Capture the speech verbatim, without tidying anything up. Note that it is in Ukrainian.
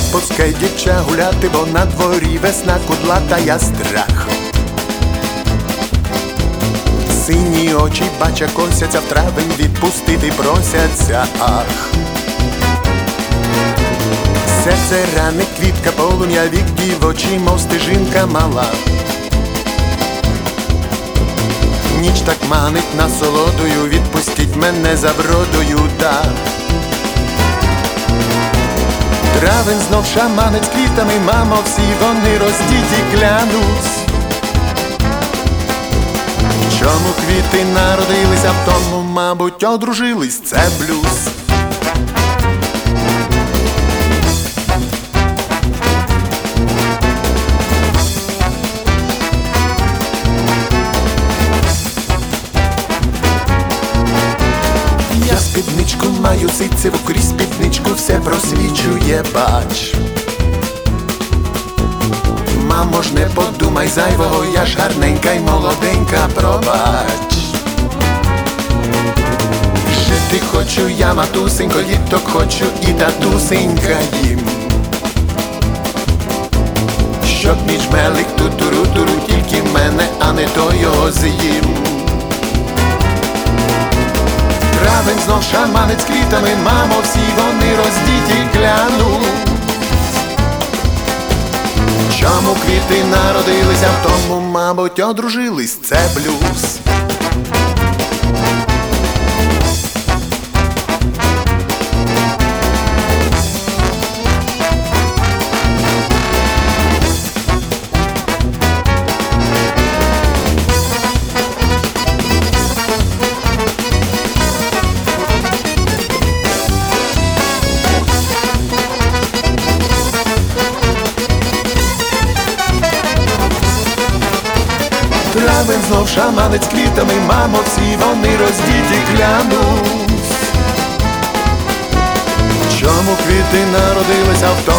пускай дівча гуляти, бо на дворі весна кудлата, я страх. Сині очі бача косяться, в травень відпустити просяться, ах. Серце ранить, квітка, полум'я, вік дівочий, мов стежинка мала. Ніч так манить насолодою, відпустіть мене за вродою, да. Травень знов шаманить з квітами, мамо, всі вони роздіті, клянусь. В чому квіти народилися, в тому, мабуть, одружились, це блюз. Я спідничку маю ситцеву, крізь спідничку все просвічує, бач. Мамо ж, не подумай зайвого, я ж гарненька й молоденька, пробач. Жити хочу я, матусенько, діток хочу і татусенька їм. Щоб мій жмелик ту-туру-туру, тільки мене, а не то його з'їм. Травень знов шаманить з квітами, мамо, всі вони роздіті, клянусь. Чому квіти народилися, в тому, мабуть, одружились, це блюз. Травень знов шаманить з квітами, мамо, всі вони роздіті, клянусь. Чому квіти народилися, в